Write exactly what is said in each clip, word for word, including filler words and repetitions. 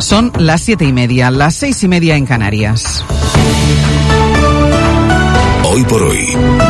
Son las siete y media, las seis y media en Canarias. Hoy por hoy,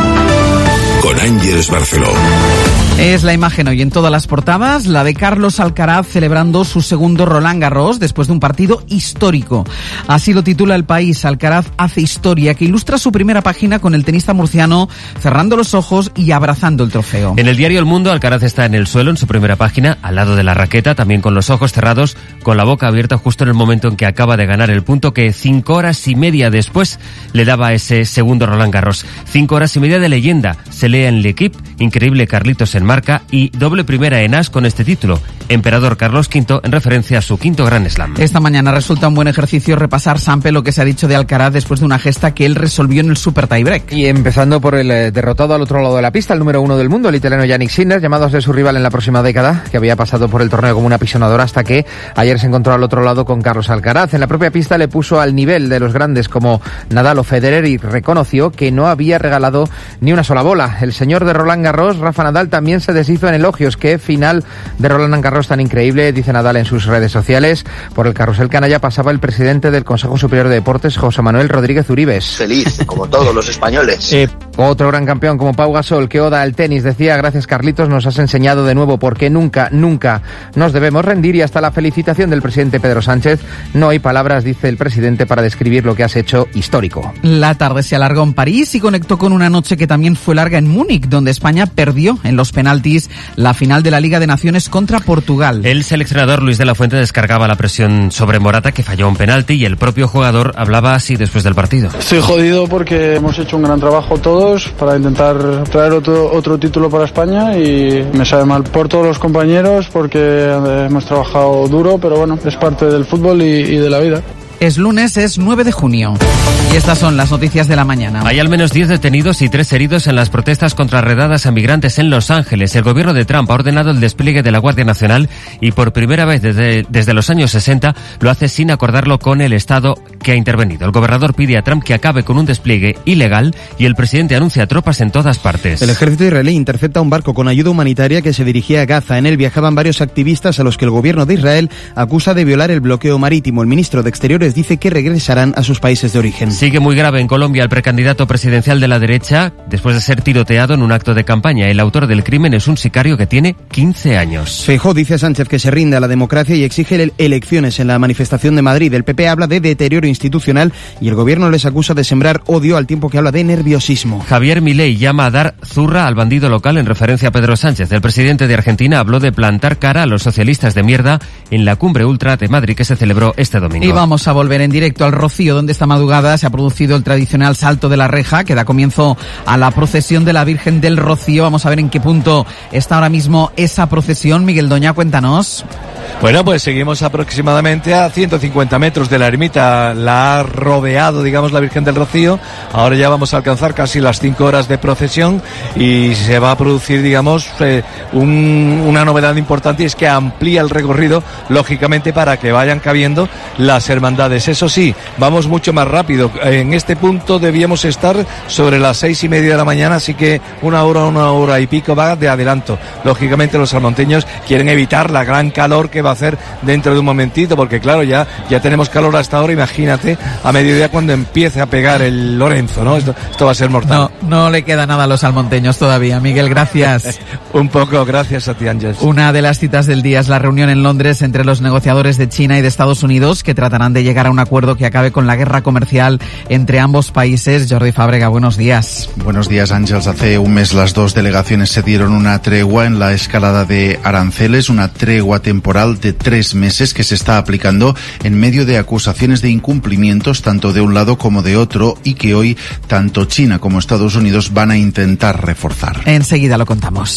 con Ángeles Barceló. Es la imagen hoy en todas las portadas, la de Carlos Alcaraz celebrando su segundo Roland Garros después de un partido histórico. Así lo titula El País. Alcaraz hace historia, que ilustra su primera página con el tenista murciano cerrando los ojos y abrazando el trofeo. En el diario El Mundo, Alcaraz está en el suelo en su primera página, al lado de la raqueta, también con los ojos cerrados, con la boca abierta justo en el momento en que acaba de ganar el punto que cinco horas y media después le daba ese segundo Roland Garros. Cinco horas y media de leyenda. Se lee en L'Equipe, increíble Carlitos en marca y doble primera en as con este título, Emperador Carlos quinto, en referencia a su quinto Grand Slam. Esta mañana resulta un buen ejercicio repasar, Sampe, lo que se ha dicho de Alcaraz después de una gesta que él resolvió en el Super Tiebreak. Y empezando por el eh, derrotado al otro lado de la pista, el número uno del mundo, el italiano Yannick Sinner, llamado a ser su rival en la próxima década, que había pasado por el torneo como una apisonadora hasta que ayer se encontró al otro lado con Carlos Alcaraz. En la propia pista le puso al nivel de los grandes como Nadal o Federer y reconoció que no había regalado ni una sola bola. El señor de Roland Garros, Rafa Nadal, también se deshizo en elogios. Qué final de Roland Garros tan increíble, dice Nadal en sus redes sociales. Por el carrusel canalla pasaba el presidente del Consejo Superior de Deportes, José Manuel Rodríguez Uribes. Feliz, como todos los españoles. Eh, otro gran campeón como Pau Gasol, que oda al tenis, decía: gracias Carlitos, nos has enseñado de nuevo por qué nunca, nunca nos debemos rendir. Y hasta la felicitación del presidente Pedro Sánchez. No hay palabras, dice el presidente, para describir lo que has hecho histórico. La tarde se alargó en París y conectó con una noche que también fue larga en Múnich, donde España perdió en los penaltis la final de la Liga de Naciones contra Portugal. El seleccionador Luis de la Fuente descargaba la presión sobre Morata, que falló un penalti, y el propio jugador hablaba así después del partido. Estoy jodido porque hemos hecho un gran trabajo todos para intentar traer otro, otro título para España, y me sabe mal por todos los compañeros porque hemos trabajado duro, pero bueno, es parte del fútbol y, y de la vida. Es lunes, es nueve de junio. Y estas son las noticias de la mañana. Hay al menos diez detenidos y tres heridos en las protestas contra redadas a migrantes en Los Ángeles. El gobierno de Trump ha ordenado el despliegue de la Guardia Nacional y por primera vez desde, desde los años sesenta lo hace sin acordarlo con el Estado que ha intervenido. El gobernador pide a Trump que acabe con un despliegue ilegal y el presidente anuncia tropas en todas partes. El ejército israelí intercepta un barco con ayuda humanitaria que se dirigía a Gaza. En él viajaban varios activistas a los que el gobierno de Israel acusa de violar el bloqueo marítimo. El ministro de Exteriores dice que regresarán a sus países de origen. Sigue muy grave en Colombia el precandidato presidencial de la derecha después de ser tiroteado en un acto de campaña. El autor del crimen es un sicario que tiene quince años. Feijóo dice a Sánchez que se rinde a la democracia y exige elecciones en la manifestación de Madrid. El P P habla de deterioro institucional y el gobierno les acusa de sembrar odio al tiempo que habla de nerviosismo. Javier Milei llama a dar zurra al bandido local en referencia a Pedro Sánchez. El presidente de Argentina habló de plantar cara a los socialistas de mierda en la cumbre ultra de Madrid que se celebró este domingo. Y vamos a volver en directo al Rocío, donde esta madrugada se ha producido el tradicional salto de la reja que da comienzo a la procesión de la Virgen del Rocío. Vamos a ver en qué punto está ahora mismo esa procesión. Miguel Doña, cuéntanos. Bueno, pues seguimos aproximadamente a ciento cincuenta metros de la ermita. La ha rodeado, digamos, la Virgen del Rocío. Ahora ya vamos a alcanzar casi las cinco horas de procesión y se va a producir, digamos, eh, un, una novedad importante, y es que amplía el recorrido, lógicamente, para que vayan cabiendo las hermandades. Eso sí, vamos mucho más rápido. En este punto debíamos estar sobre las seis y media de la mañana, así que una hora, una hora y pico va de adelanto. Lógicamente los salmonteños quieren evitar la gran calor que va a hacer dentro de un momentito, porque claro, ya, ya tenemos calor hasta ahora. Imagínate a mediodía cuando empiece a pegar el Lorenzo, ¿no? Esto, esto va a ser mortal. No, no le queda nada a los salmonteños todavía. Miguel, gracias. Un poco, gracias a ti, Ángeles. Una de las citas del día es la reunión en Londres entre los negociadores de China y de Estados Unidos, que tratarán de llegar a un acuerdo que acabe con la guerra comercial entre ambos países. Jordi Fábrega, buenos días. Buenos días, Ángeles. Hace un mes las dos delegaciones se dieron una tregua en la escalada de aranceles, una tregua temporal de tres meses que se está aplicando en medio de acusaciones de incumplimientos tanto de un lado como de otro, y que hoy tanto China como Estados Unidos van a intentar reforzar. Enseguida lo contamos.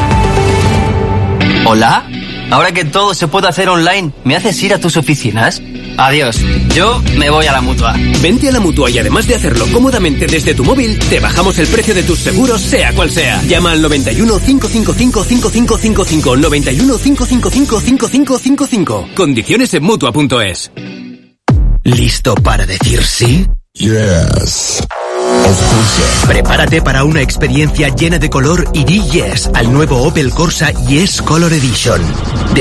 ¿Hola? Ahora que todo se puede hacer online, ¿me haces ir a tus oficinas? Adiós, yo me voy a la Mutua. Vente a la Mutua y además de hacerlo cómodamente desde tu móvil, te bajamos el precio de tus seguros, sea cual sea. Llama al noventa y uno, cinco cinco cinco, cinco cinco cinco cinco, noventa y uno, cinco cinco cinco, cinco cinco cinco cinco. Condiciones en Mutua punto es. ¿Listo para decir sí? Yes. Prepárate para una experiencia llena de color y di yes al nuevo Opel Corsa Yes Color Edition. De